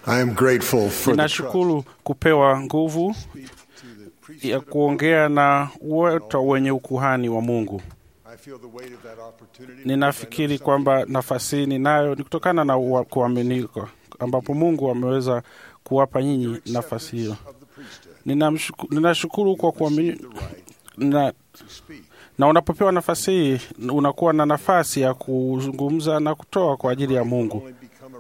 I am grateful for the trust Ninashukuru kupewa nguvu ya kuongea na wote wenye ukuhani wa Mungu. I feel the weight of that opportunity. Ninafikiri kwamba nafasi ninayo ni kutokana na kuaminika ambapo Mungu ameweza kuwapa nyinyi nafasi hiyo. Ninashukuru kwa kuamini na unapopewa nafasi hii unakuwa na nafasi ya kuzungumza na kutoa kwa ajili ya Mungu.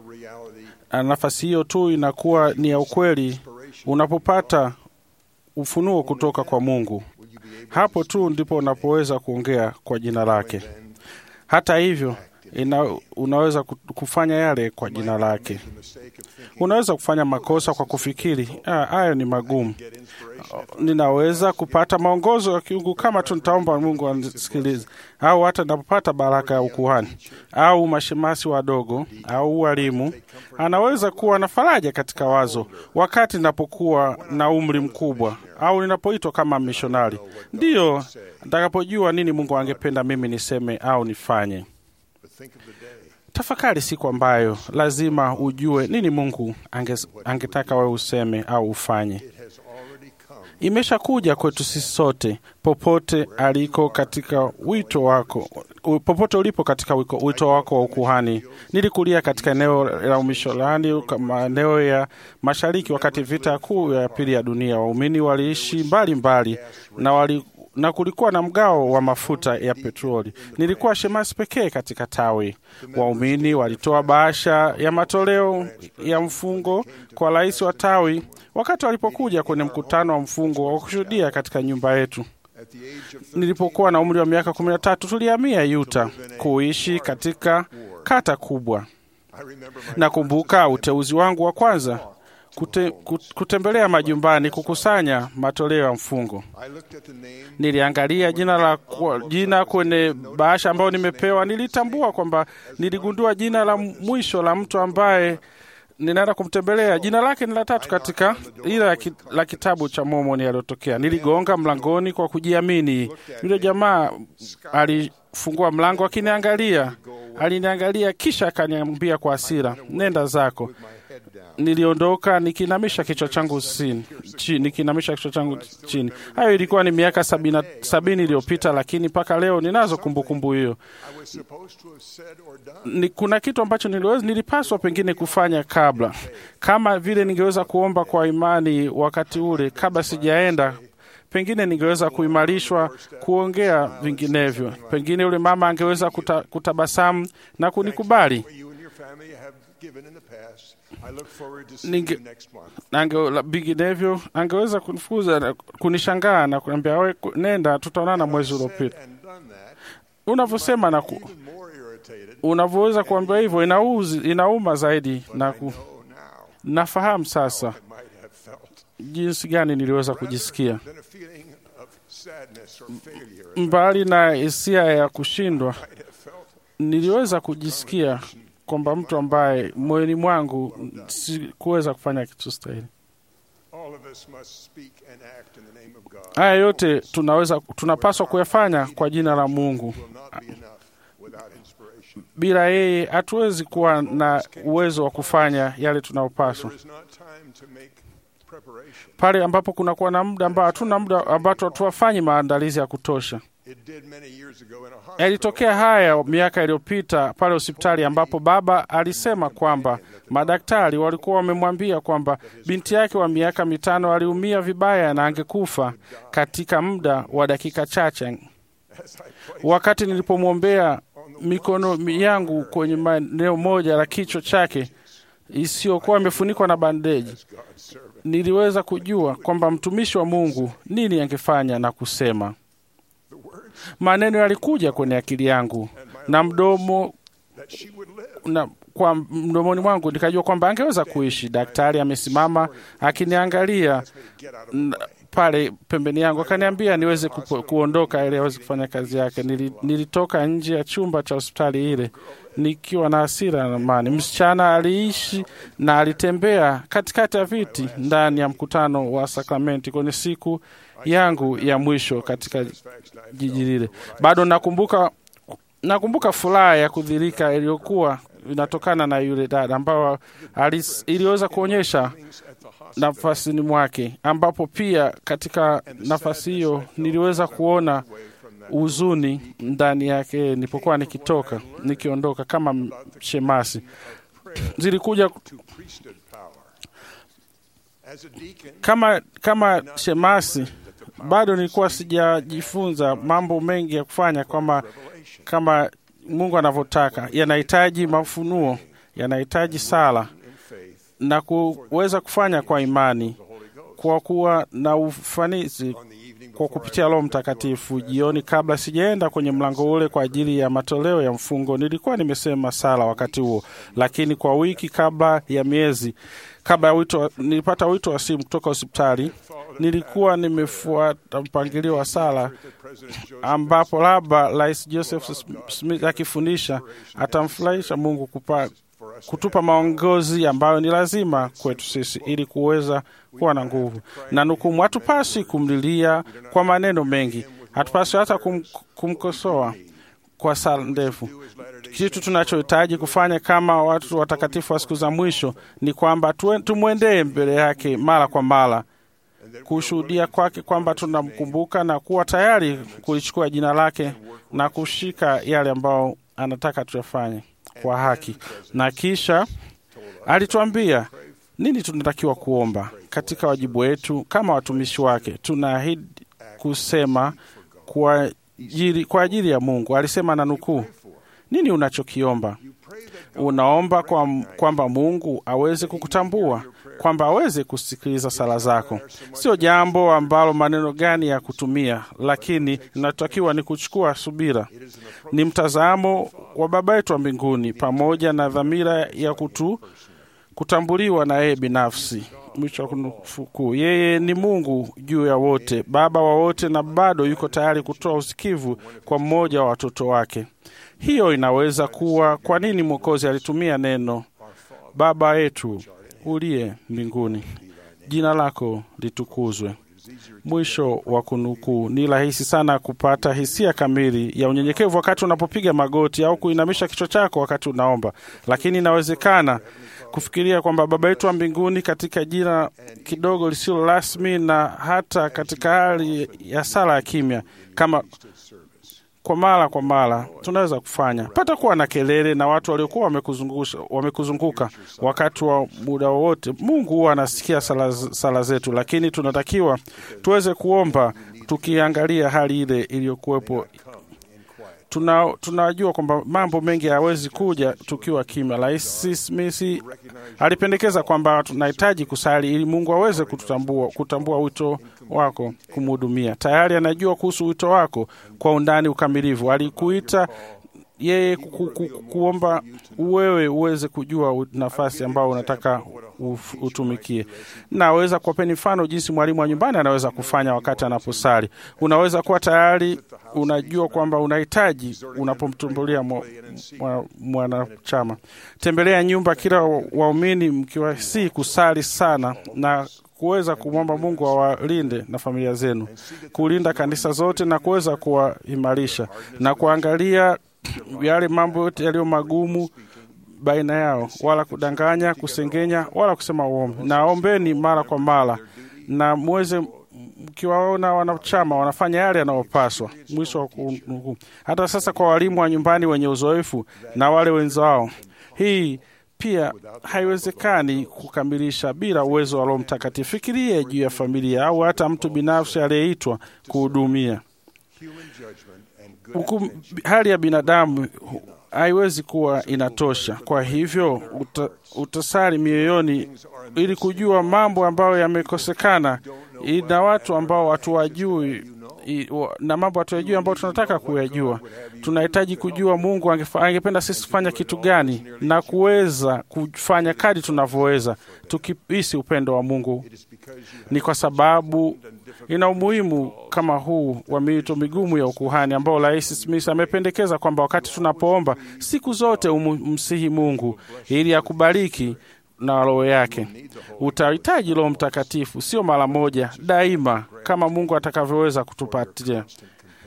Nafasi hiyo tu inakuwa ni ya ukweli unapopata ufunuo kutoka kwa Mungu. Hapo tu ndipo unapoweza kuongea kwa jina lake. Hata hivyo, unaweza kufanya yale kwa jina lake. Unaweza kufanya makosa kwa kufikiri, hayo ni magumu. Ninaweza kupata maongozo ya kiungu kama tunataomba Mungu anisikilize, au hata napopata baraka ya ukuhani, au mashemasi wadogo, au walimu. Anaweza kuwa na faraja katika wazo wakati ninapokuwa na umri mkubwa, au ninapoitwa kama mishonari. Ndiyo, nitakapojua nini Mungu angependa mimi niseme au nifanye. Tafakari siku ambayo lazima ujue nini Mungu angetaka wewe useme au ufanye. Imeshakuja kwetu sisi sote, popote aliko katika wito wako, popote ulipo katika wito wako wa ukuhani. Nilikulia katika eneo la umishonari kama eneo ya mashariki wakati vita kuu ya pili ya dunia. Waumini waliishi mbali na kulikuwa na mgao wa mafuta ya petroli. Nilikuwa shemasi pekee katika tawi. Waumini walitoa bahasha ya matoleo ya mfungo kwa rais wa tawi wakati walipokuja kwenye mkutano wa mfungo wa kushuhudia katika nyumba yetu. Nilipokuwa na umri wa miaka 13 tulihamia Utah kuishi katika kata kubwa. Nakumbuka uteuzi wangu wa kwanza kutembelea majumbani kukusanya matoleo ya mfungo. Niliangalia jina kwenye bahasha ambayo nimepewa. Nilitambua kwamba niligundua jina la mwisho la mtu ambaye ninaenda kumtembelea. Jina lake ni la tatu katika ila la kitabu cha Mormoni aliyotokea. Niligonga mlangoni kwa kujiamini. Yule jamaa alifungua mlango akiniangalia. Aliniangalia kisha akaniambia kwa hasira, "Nenda zako." Niliondoka nikinamisha kichwa changu chini. Hayo ilikuwa ni miaka 70 iliyopita, lakini mpaka leo ninazo kumbukumbu hiyo. Kuna kitu ambacho nilipaswa pengine kufanya kabla. Kama vile ningeweza kuomba kwa imani wakati ule kabla sijaenda, pengine ningeweza kuimarishwa kuongea vinginevyo. Pengine yule mama angeweza kutabasamu na kunikubali. Vinginevyo angeweza kunifukuza na kunishangaa na kuniambia, "Wewe nenda, tutaonana mwezi uliopita." Unavyosema na unavyoweza kuambia hivyo inauma zaidi na nafahamu sasa jinsi gani niliweza kujisikia. Mbali na hisia ya kushindwa, niliweza kujisikia kwamba mtu ambaye moyoni mwangu sikuweza kufanya kitu stahili. Haya yote tunapaswa kuyafanya kwa jina la Mungu. Bila yeye hatuwezi kuwa na uwezo wa kufanya yale tunayopaswa. Pale ambapo kunakuwa na muda ambao hatuna muda ambao hatufanyi maandalizi ya kutosha. Yalitokea haya miaka iliyopita pale hospitali ambapo baba alisema kwamba madaktari walikuwa wamemwambia kwamba binti yake wa miaka 5 aliumia vibaya na angekufa katika muda wa dakika chache. Wakati nilipomwombea mikono yangu kwenye maeneo moja la kichwa chake isiyokuwa imefunikwa na bandeji, niliweza kujua kwamba mtumishi wa Mungu nini angefanya na kusema. Maneno yalikuja kwenye akili yangu kwa mdomoni mwangu nikajua kwamba angeweza kuishi. Daktari amesimama akiniangalia pale pembeni yangu, akaniambia niweze kuondoka ili aweze kufanya kazi yake. Nilitoka nje ya chumba cha hospitali ile nikiwa na hasira na amani. Msichana aliishi na alitembea katikati ya viti ndani ya mkutano wa sakramenti kwenye siku yangu ya mwisho katika jiji lile. Bado nakumbuka furaha ya kudhirika iliyokuwa inatokana na yule dada ambao iliweza kuonyesha nafasini mwake, ambapo pia katika nafasi hiyo niliweza kuona huzuni ndani yake nilipokuwa nikiondoka kama shemasi. Zilikuja kama shemasi, bado nilikuwa sijajifunza mambo mengi ya kufanya kama Mungu anavyotaka. Yanahitaji mafunuo, yanahitaji sala na kuweza kufanya kwa imani, kwa kuwa na ufanisi kwa kupitia Roho Mtakatifu. Jioni kabla sijaenda kwenye mlango ule kwa ajili ya matoleo ya mfungo, nilikuwa nimesema sala wakati huo, lakini kwa wiki kabla ya miezi kabla ya wito, nilipata wito wa simu kutoka hospitali. Nilikuwa nimefuata mpangilio wa sala ambapo labda Rais Joseph Smith akifundisha atamfurahisha Mungu kutupa maongozi ambayo ni lazima kwetu sisi ili kuweza kuwa na nguvu. Na nukumu, hatupasi kumlilia kwa maneno mengi, hatupasi hata kumkosoa kwa sala ndefu. Kitu tunachohitaji kufanya kama watu watakatifu wa siku za mwisho ni kwamba tumwendee mbele yake mara kwa mara, kushuhudia kwake kwamba tunamkumbuka na kuwa tayari kulichukua jina lake na kushika yale ambayo anataka tuyafanye kwa haki. Na kisha alituambia nini tunatakiwa kuomba katika wajibu wetu kama watumishi wake. Tunaahidi kusema kwa ajili ya Mungu. Alisema na nukuu, nini unachokiomba? Unaomba kwamba Mungu aweze kukutambua, kwamba aweze kusikiliza sala zako. Sio jambo ambalo maneno gani ya kutumia, lakini inatakiwa ni kuchukua subira. Ni mtazamo wa Baba yetu wa mbinguni pamoja na dhamira ya kutambuliwa na yeye binafsi. Mwisho wa kunukuu. Yeye ni Mungu juu ya wote, Baba wa wote, na bado yuko tayari kutoa usikivu kwa mmoja wa watoto wake. Hiyo inaweza kuwa kwa nini Mwokozi alitumia neno Baba yetu uliye mbinguni, jina lako litukuzwe. Mwisho wa kunukuu. Ni rahisi sana kupata hisia kamili ya unyenyekevu wakati unapopiga magoti au kuinamisha kichwa chako wakati unaomba, lakini inawezekana kufikiria kwamba Baba yetu wa mbinguni katika jina kidogo lisilo rasmi, na hata katika hali ya sala ya kimya kama kwa mara tunaweza kufanya. Pata kuwa na kelele na watu waliokuwa wamekuzunguka wakati wa muda wowote. Mungu huwa anasikia sala zetu, lakini tunatakiwa tuweze kuomba tukiangalia hali ile iliyokuwepo. Tunajua kwamba mambo mengi hayawezi kuja tukiwa kimya. Rais Smith alipendekeza kwamba tunahitaji kusali ili Mungu aweze kutambua wito wako kumhudumia. Tayari anajua kuhusu wito wako kwa undani ukamilifu. Alikuita yeye kuomba wewe uweze kujua nafasi ambayo unataka utumikie. Naweza kuwapeni mfano jinsi mwalimu wa nyumbani anaweza kufanya wakati anaposali. Unaweza kuwa tayari unajua kwamba unahitaji unapomtumbulia mwanachama. Tembelea nyumba kila waumini mkiwasi kusali sana na kuweza kumwomba Mungu awalinde na familia zenu, kulinda kanisa zote na kuweza kuwaimarisha na kuangalia yale mambo yote yaliyo magumu baina yao, wala kudanganya, kusengenya, wala kusema uongo. Na ombeni mara kwa mara na muweze mkiwaona wanachama wanafanya yale yanayopaswa. Mwisho wa kunukuu. Hata sasa kwa walimu wa nyumbani wenye uzoefu na wale wenzao, hii pia haiwezekani kukamilisha bila uwezo wa Roho Mtakatifu. Fikiria juu ya familia au hata mtu binafsi aliyeitwa kuhudumia. Hali ya binadamu haiwezi kuwa inatosha. Kwa hivyo utasali mioyoni ili kujua mambo ambayo yamekosekana na watu ambao hatuwajui na mambo hatuyajui ambao tunataka kuyajua. Tunahitaji kujua Mungu angependa sisi kufanya kitu gani na kuweza kufanya kadri tunavyoweza tukihisi upendo wa Mungu. Ni kwa sababu ina umuhimu kama huu wa miito migumu ya ukuhani ambao Rais Smith amependekeza kwamba wakati tunapoomba siku zote umsihi Mungu ili akubariki na roho yake. Utahitaji Roho Mtakatifu, sio mara moja, daima, kama Mungu atakavyoweza kutupatia.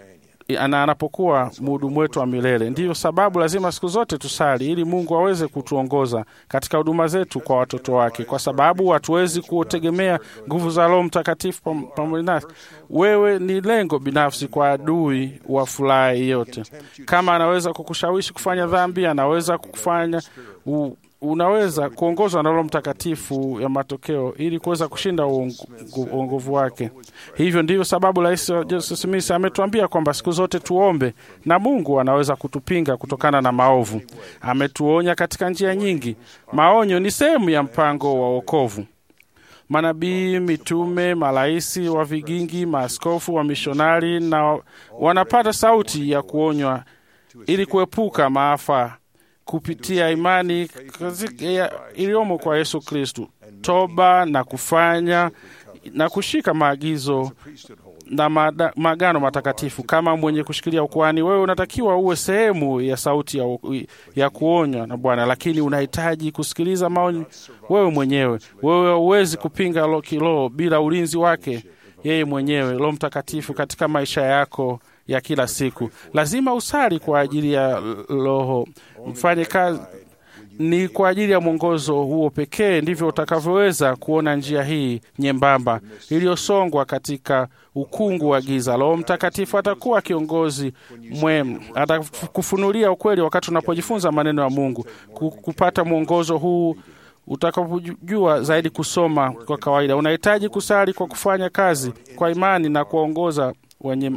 anapokuwa mhudumu wetu wa milele. Ndiyo sababu lazima siku zote tusali ili Mungu aweze kutuongoza katika huduma zetu kwa watoto wake, kwa sababu hatuwezi kutegemea nguvu za Roho Mtakatifu pamoja nasi. Wewe ni lengo binafsi kwa adui wa furaha yote. Kama anaweza kukushawishi kufanya dhambi, anaweza kukufanya unaweza kuongozwa na Roho Mtakatifu ya matokeo ili kuweza kushinda uongovu wake. Hivyo ndivyo sababu Rais Joseph Smith ametuambia kwamba siku zote tuombe, na Mungu anaweza kutupinga kutokana na maovu. Ametuonya katika njia nyingi. Maonyo ni sehemu ya mpango wa wokovu. Manabii, mitume, maraisi wa vigingi, maaskofu, wa mishonari na wanapata sauti ya kuonywa ili kuepuka maafa kupitia imani iliyomo kwa Yesu Kristo, toba na kufanya na kushika maagizo na maagano matakatifu. Kama mwenye kushikilia ukuhani, wewe unatakiwa uwe sehemu ya sauti ya kuonywa na Bwana, lakini unahitaji kusikiliza maonyo wewe mwenyewe. Wewe huwezi kupinga kiroho bila ulinzi wake yeye mwenyewe, Roho Mtakatifu, katika maisha yako ya kila siku. Lazima usali kwa ajili ya Roho mfanye kazi. Ni kwa ajili ya mwongozo huo pekee ndivyo utakavyoweza kuona njia hii nyembamba iliyosongwa katika ukungu wa giza. Roho Mtakatifu atakuwa kiongozi mwema, atakufunulia ukweli wakati unapojifunza maneno ya Mungu. Kupata mwongozo huu utakapojua zaidi kusoma kwa kawaida, unahitaji kusali kwa kufanya kazi kwa imani na kuongoza wenye.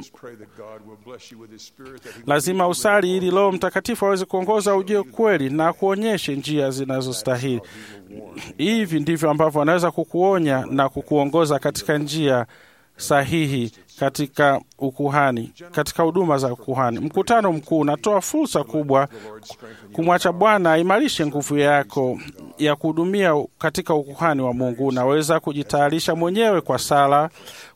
Lazima usali ili Roho Mtakatifu aweze kuongoza ujue kweli na kuonyeshe njia zinazostahili. Hivi ndivyo ambavyo anaweza kukuonya na kukuongoza katika njia sahihi katika ukuhani, katika huduma za ukuhani. Mkutano mkuu unatoa fursa kubwa kumwacha Bwana aimarishe nguvu yako ya kuhudumia katika ukuhani wa Mungu. Unaweza kujitayarisha mwenyewe kwa sala,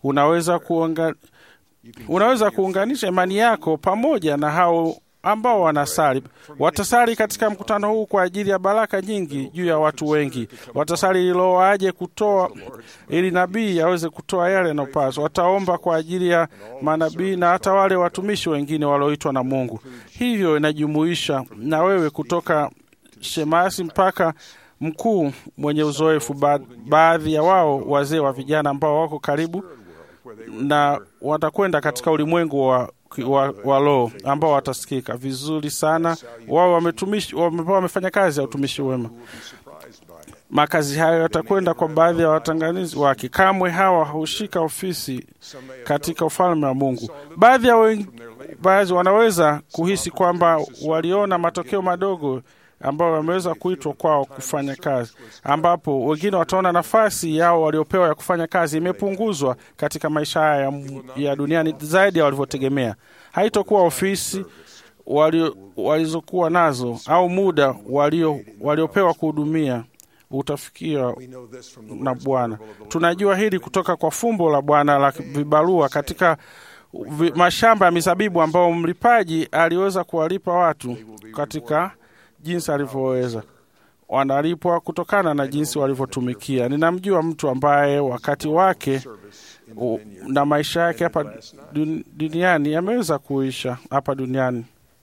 unaweza kuunganisha imani yako pamoja na hao ambao wanasali. Watasali katika mkutano huu kwa ajili ya baraka nyingi juu ya watu wengi. Watasali ili Roho aje kutoa, ili nabii aweze kutoa yale yanayopaswa. Wataomba kwa ajili ya manabii na hata wale watumishi wengine walioitwa na Mungu. Hivyo inajumuisha na wewe, kutoka shemasi mpaka mkuu mwenye uzoefu. Baadhi ya wao wazee wa vijana ambao wako karibu na watakwenda katika ulimwengu wa roho ambao watasikika vizuri sana. Wao wamefanya kazi ya utumishi wema. Makazi hayo yatakwenda kwa baadhi ya watanganizi wake. Kamwe hawa hushika ofisi katika ufalme wa Mungu. Baadhi wanaweza kuhisi kwamba waliona matokeo madogo ambao wameweza kuitwa kwao kufanya kazi, ambapo wengine wataona nafasi yao waliopewa ya kufanya kazi imepunguzwa katika maisha haya ya duniani zaidi ya walivyotegemea. Haitokuwa ofisi walizokuwa nazo au muda waliopewa kuhudumia utafikia na Bwana. Tunajua hili kutoka kwa fumbo la Bwana la vibarua katika mashamba ya mizabibu, ambao mlipaji aliweza kuwalipa watu katika jinsi alivyoweza. Wanalipwa kutokana na jinsi walivyotumikia. Ninamjua mtu ambaye wakati wake na maisha yake hapa duniani yameweza kuisha hapa duniani.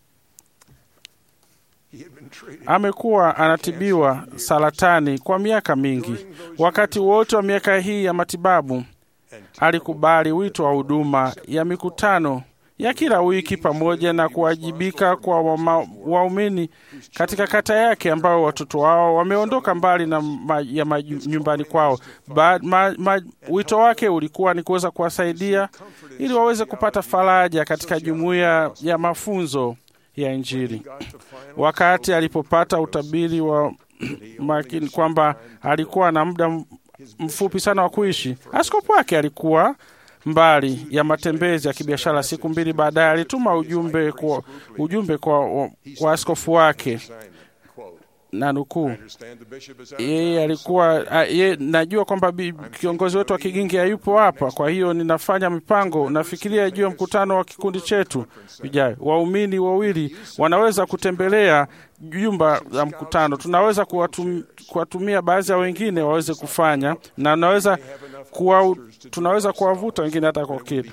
Amekuwa anatibiwa saratani kwa miaka mingi. Wakati wote wa miaka hii ya matibabu, alikubali wito wa huduma ya mikutano ya kila wiki pamoja na kuwajibika kwa waumini katika kata yake ambao watoto wao wameondoka mbali na nyumbani kwao. Wito wake ulikuwa ni kuweza kuwasaidia ili waweze kupata faraja katika jumuiya ya mafunzo ya Injili. Wakati alipopata utabiri wa makini kwamba alikuwa na muda mfupi sana wa kuishi, askofu wake alikuwa mbali ya matembezi ya kibiashara. Siku mbili baadaye alituma ujumbe kwa askofu wake, na nukuu, najua kwamba kiongozi wetu wa kigingi hayupo hapa, kwa hiyo ninafanya mipango, nafikiria juu ya mkutano wa kikundi chetu ijayo. Waumini wawili wanaweza kutembelea jumba la mkutano. Tunaweza kuwatumia baadhi ya wengine waweze kufanya, na tunaweza kuwavuta wengine hata kwa kitu.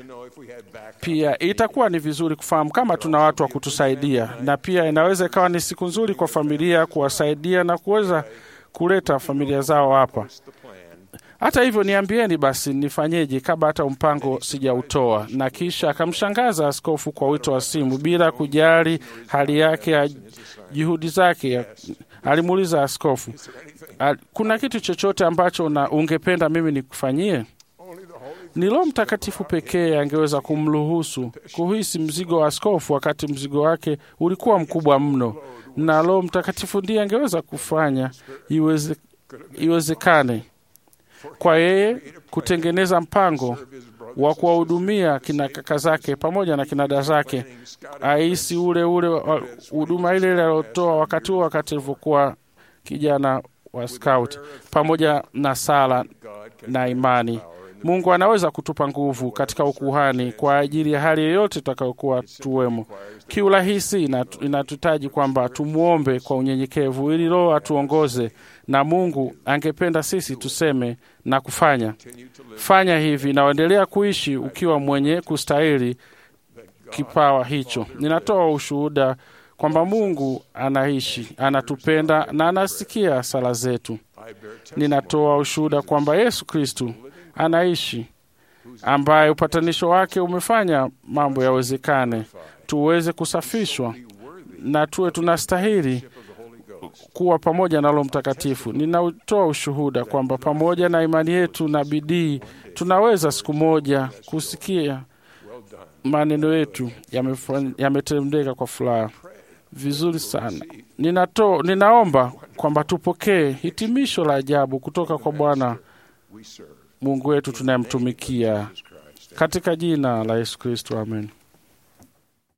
Pia itakuwa ni vizuri kufahamu kama tuna watu wa kutusaidia, na pia inaweza ikawa ni siku nzuri kwa familia kuwasaidia na kuweza kuleta familia zao hapa. Hata hivyo, niambieni basi nifanyeje kabla hata mpango sijautoa. Na kisha akamshangaza askofu kwa wito wa simu bila kujali hali yake ya juhudi zake. Alimuuliza askofu, kuna kitu chochote ambacho ungependa mimi nikufanyie? Ni Roho Mtakatifu pekee angeweza kumruhusu kuhisi mzigo wa askofu wakati mzigo wake ulikuwa mkubwa mno, na Roho Mtakatifu ndiye angeweza kufanya iwezekane kwa yeye kutengeneza mpango wa kuwahudumia kina kaka zake pamoja na kina dada zake, aisi ule huduma ile aliyotoa wakati alivyokuwa kijana wa scout, pamoja na sala na imani. Mungu anaweza kutupa nguvu katika ukuhani kwa ajili ya hali yoyote tutakayokuwa tuwemo. Kiurahisi inatutaji kwamba tumuombe kwa unyenyekevu ili Roho atuongoze, na Mungu angependa sisi tuseme na kufanya, fanya hivi na endelea kuishi ukiwa mwenye kustahili kipawa hicho. Ninatoa ushuhuda kwamba Mungu anaishi, anatupenda na anasikia sala zetu. Ninatoa ushuhuda kwamba Yesu Kristo anaishi, ambaye upatanisho wake umefanya mambo yawezekane, tuweze kusafishwa na tuwe tunastahili kuwa pamoja na Roho Mtakatifu. Ninatoa ushuhuda kwamba pamoja na imani yetu na bidii tunaweza siku moja kusikia maneno yetu yametendeka kwa furaha. Vizuri sana. Ninaomba kwamba tupokee hitimisho la ajabu kutoka kwa Bwana Mungu wetu tunayemtumikia, katika jina la Yesu Kristo, amen.